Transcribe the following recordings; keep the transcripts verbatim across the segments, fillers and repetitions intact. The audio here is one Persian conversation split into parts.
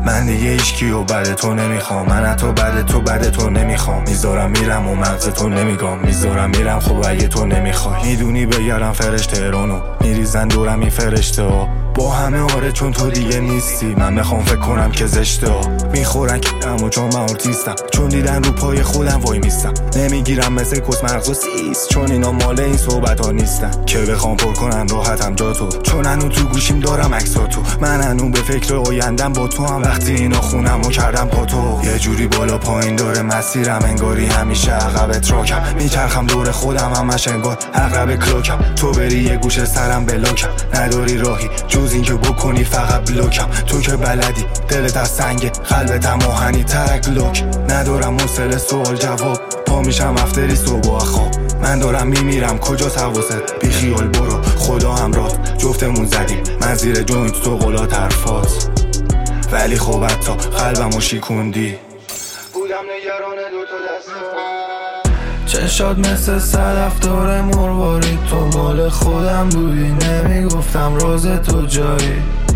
من دیگه هیچکیو بعد تو نمیخوام، من حتی بعد تو بعد تو نمیخوام. میذارم میرم و مغز تو نمیگم، میذارم میرم خب اگه تو نمیخوای. میدونی بگرم فرشته رونو میریزن دورم این فرشته ها با همه آره چون تو دیگه نیستی. من میخوام فکر کنم که زشته ها میخورن که اما چون من آرتیستم، چون دیدن رو پای خودم وای میستم. نمیگیرم مثل کس مغز و سیس چون اینا مال این صحبت ها نیستن که بخوام پر کنن راحتم جا تو. چون هنو تو گوشیم دارم عکسا تو، من هنو به فکر آیندم با تو هم. وقتی اینا خونم و کردم پا تو یه جوری بالا پایین داره مسیرم، انگاری همیشه عقب تراکم. میچرخم دور خودم همش انگار عقرب کلاکم. تو بری یه گوشه سرم بلاکم، نداری راهی جز این که بکنی فقط بلوکم. تو که بلدی دلت از سنگ قلبت هم آهنی ترک لوک. ندارم حوصله سوال جواب، پا میشم افتری صبح و خواب. من دارم میمیرم کجاست حواست، بی خیال برو خدا همراهت. جفتمون زدیم من زیر جوینت تو قلا طرفات، ولی خب حتی قلبمو شیکوندی. بودم نگران دوتا دستم، چشات مثل صدف داره مرواری، تو مال خودم بودی نمیگفتم راز تو جایی.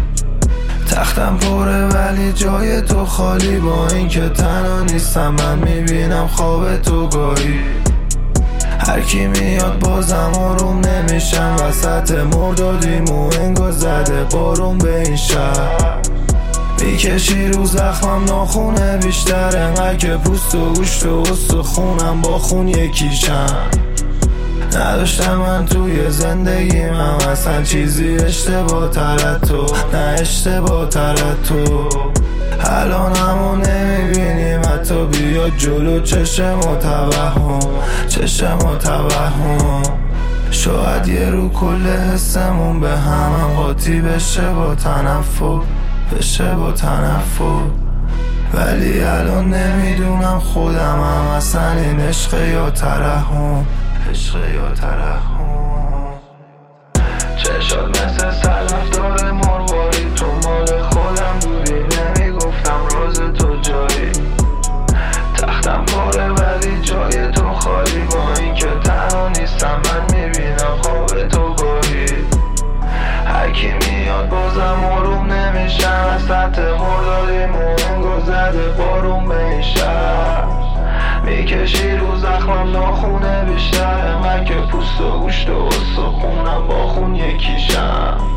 تختم پره ولی جای تو خالی، با این که تنها نیستم من میبینم خواب تو گاهی. هر کی میاد بازم آروم نمیشم، وسط مردادیم و انگار زده بارون به این شهر. میکشی رو زخمم ناخونه بیشتر، انقدر که پوست و گوشت و استخونم با خون یکیشم. نداشتم من توی زندگیم هم اصلا چیزی اشتباه تر تو، نه اشتباه تر تو. الان همو نمیبینیم حتی بیاد جلو چشم و توهم، چشم و توهم. شاید یه رو کل حسمون به هم قاطی بشه با تنفر، بشه با تنفر. ولی الان نمیدونم خودم هم اصلا این عشق یا ترحم، عشق یا ترحم. چشات مثل صدف داره مرواری، تو مال خودم بودی نمیگفتم راز تو جایی. تختم پاره ولی جای تو خالی، با این که تنها نیستم من میبینم خواب تو گاهی. هرکی میاد بازم آروم نمیشم، از سطح مردادیم و انگار زده بارون به این شهر. میکشی رو زخمم ناخونه بیشتر، انقدر که پوست و گوشت و استخونم با خون یکیشم.